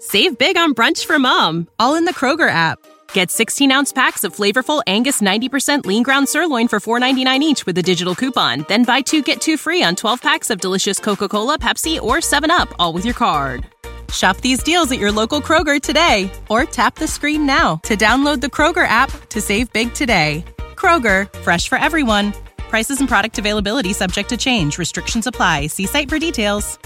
Save big on brunch for mom, all in the Kroger app. Get 16-ounce packs of flavorful Angus 90% lean ground sirloin for $4.99 each with a digital coupon. Then buy 2, get 2 free on 12 packs of delicious Coca-Cola, Pepsi, or 7-Up, all with your card. Shop these deals at your local Kroger today, or tap the screen now to download the Kroger app to save big today. Kroger, fresh for everyone. Prices and product availability subject to change. Restrictions apply. See site for details.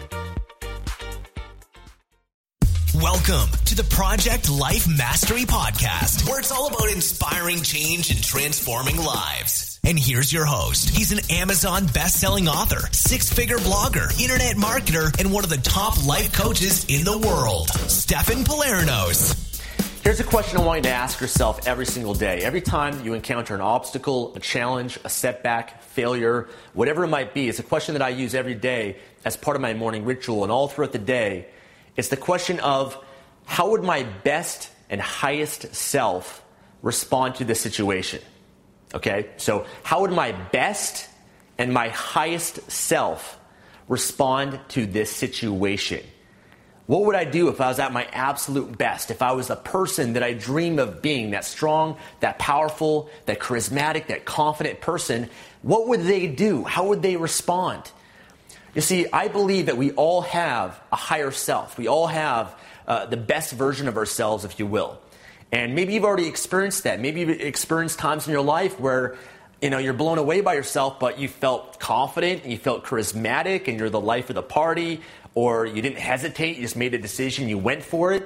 Welcome to the Project Life Mastery Podcast, where it's all about inspiring change and transforming lives. And here's your host. He's an Amazon best-selling author, 6-figure blogger, internet marketer, and one of the top life coaches in the world, Stefan Palernos. Here's a question I want you to ask yourself every single day. Every time you encounter an obstacle, a challenge, a setback, failure, whatever it might be, it's a question that I use every day as part of my morning ritual and all throughout the day. It's the question of, how would my best and highest self respond to this situation? Okay, so how would my best and my highest self respond to this situation? What would I do if I was at my absolute best? If I was the person that I dream of being, that strong, that powerful, that charismatic, that confident person, what would they do? How would they respond? You see, I believe that we all have a higher self. We all have the best version of ourselves, if you will. And maybe you've already experienced that. Maybe you've experienced times in your life where, you're blown away by yourself, but you felt confident and you felt charismatic and you're the life of the party, or you didn't hesitate, you just made a decision, you went for it,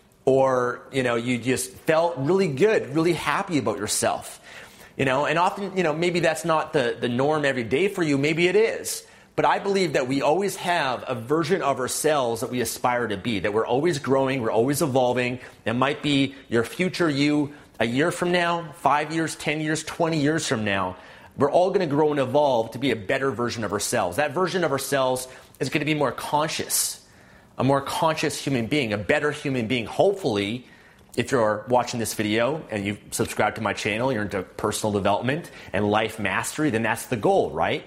or, you just felt really good, really happy about yourself. And often, maybe that's not the norm every day for you. Maybe it is. But I believe that we always have a version of ourselves that we aspire to be, that we're always growing, we're always evolving. It might be your future you a year from now, 5 years, 10 years, 20 years from now. We're all going to grow and evolve to be a better version of ourselves. That version of ourselves is going to be more conscious, a more conscious human being, a better human being. Hopefully, if you're watching this video and you've subscribed to my channel, you're into personal development and life mastery, then that's the goal, right?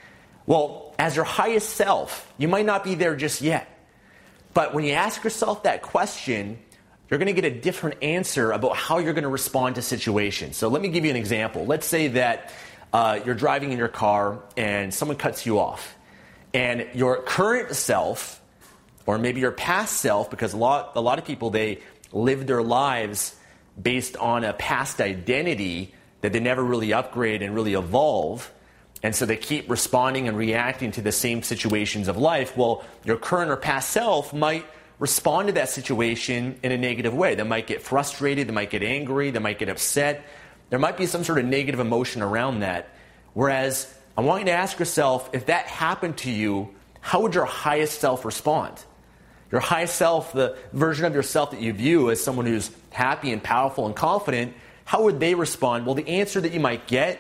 Well, as your highest self, you might not be there just yet. But when you ask yourself that question, you're going to get a different answer about how you're going to respond to situations. So let me give you an example. Let's say that you're driving in your car and someone cuts you off. And your current self, or maybe your past self, because a lot of people, they live their lives based on a past identity that they never really upgrade and really evolve. And so they keep responding and reacting to the same situations of life. Well, your current or past self might respond to that situation in a negative way. They might get frustrated, they might get angry, they might get upset. There might be some sort of negative emotion around that. Whereas I want you to ask yourself, if that happened to you, how would your highest self respond? Your highest self, the version of yourself that you view as someone who's happy and powerful and confident, how would they respond? Well, the answer that you might get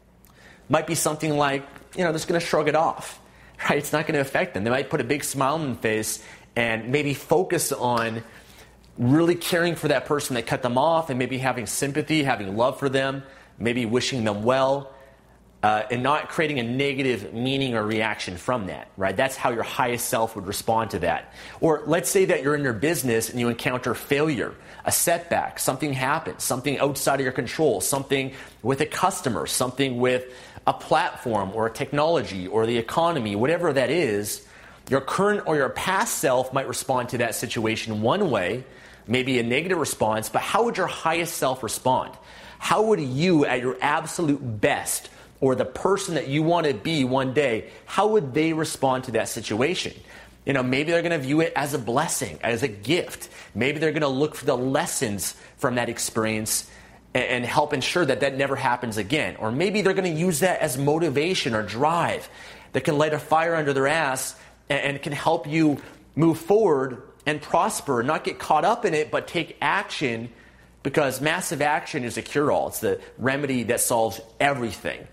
might be something like, they're just going to shrug it off, right? It's not going to affect them. They might put a big smile on their face and maybe focus on really caring for that person that cut them off and maybe having sympathy, having love for them, maybe wishing them well, and not creating a negative meaning or reaction from that, right? That's how your highest self would respond to that. Or let's say that you're in your business and you encounter failure, a setback, something happens, something outside of your control, something with a customer, something with a platform or a technology or the economy, whatever that is. Your current or your past self might respond to that situation one way, maybe a negative response, but how would your highest self respond? How would you, at your absolute best, or the person that you want to be one day, how would they respond to that situation? Maybe they're going to view it as a blessing, as a gift. Maybe they're going to look for the lessons from that experience and help ensure that that never happens again. Or maybe they're going to use that as motivation or drive that can light a fire under their ass and can help you move forward and prosper, not get caught up in it, but take action, because massive action is a cure-all. It's the remedy that solves everything.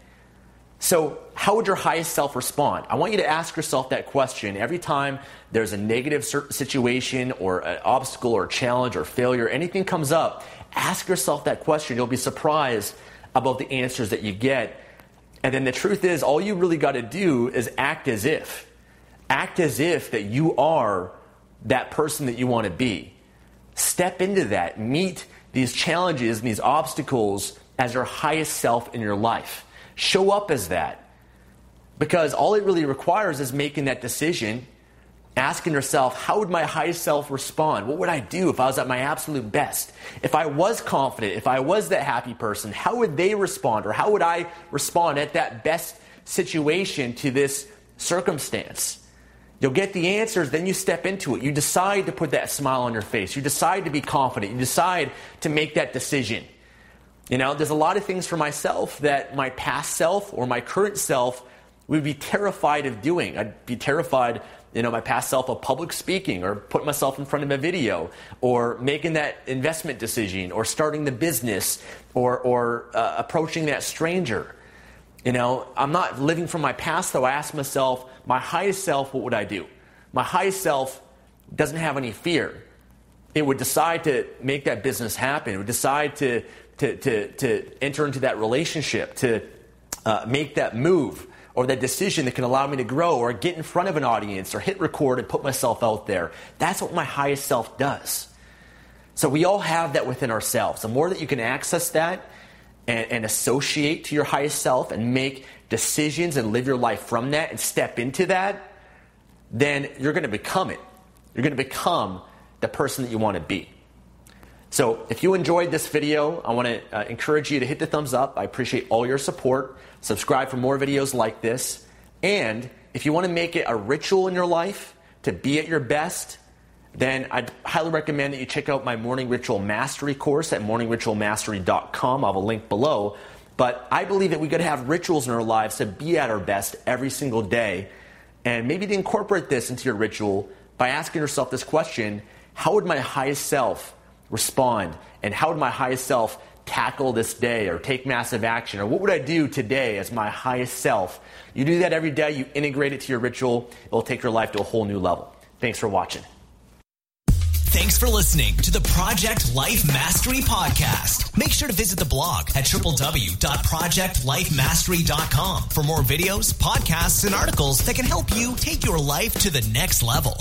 So how would your highest self respond? I want you to ask yourself that question every time there's a negative situation or an obstacle or challenge or failure, anything comes up. Ask yourself that question. You'll be surprised about the answers that you get. And then the truth is, all you really got to do is act as if. Act as if that you are that person that you want to be. Step into that. Meet these challenges and these obstacles as your highest self in your life. Show up as that. Because all it really requires is making that decision, asking yourself, how would my highest self respond? What would I do if I was at my absolute best? If I was confident, if I was that happy person, how would they respond? Or how would I respond at that best situation to this circumstance? You'll get the answers, then you step into it. You decide to put that smile on your face. You decide to be confident. You decide to make that decision. You know, there's a lot of things for myself that my past self or my current self would be terrified of doing. I'd be terrified, my past self of public speaking or putting myself in front of a video or making that investment decision or starting the business or approaching that stranger. I'm not living from my past, though. I ask myself, my highest self, what would I do? My highest self doesn't have any fear. It would decide to make that business happen. It would decide to enter into that relationship, to make that move or that decision that can allow me to grow or get in front of an audience or hit record and put myself out there. That's what my highest self does. So we all have that within ourselves. The more that you can access that and associate to your highest self and make decisions and live your life from that and step into that, then you're going to become it. You're going to become the person that you want to be. So if you enjoyed this video, I want to encourage you to hit the thumbs up. I appreciate all your support. Subscribe for more videos like this. And if you want to make it a ritual in your life to be at your best, then I'd highly recommend that you check out my Morning Ritual Mastery course at morningritualmastery.com. I'll have a link below. But I believe that we got to have rituals in our lives to be at our best every single day. And maybe to incorporate this into your ritual by asking yourself this question: how would my highest self respond? And how would my highest self tackle this day or take massive action? Or what would I do today as my highest self? You do that every day. You integrate it to your ritual. It will take your life to a whole new level. Thanks for watching. Thanks for listening to the Project Life Mastery Podcast. Make sure to visit the blog at www.projectlifemastery.com for more videos, podcasts, and articles that can help you take your life to the next level.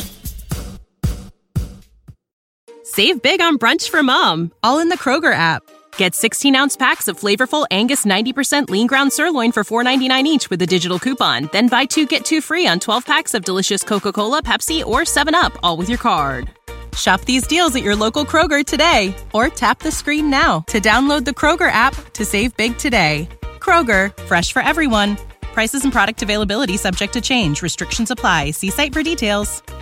Save big on brunch for mom, all in the Kroger app. Get 16-ounce packs of flavorful Angus 90% lean ground sirloin for $4.99 each with a digital coupon. Then buy 2, get 2 free on 12 packs of delicious Coca-Cola, Pepsi, or 7-Up, all with your card. Shop these deals at your local Kroger today, or tap the screen now to download the Kroger app to save big today. Kroger, fresh for everyone. Prices and product availability subject to change. Restrictions apply. See site for details.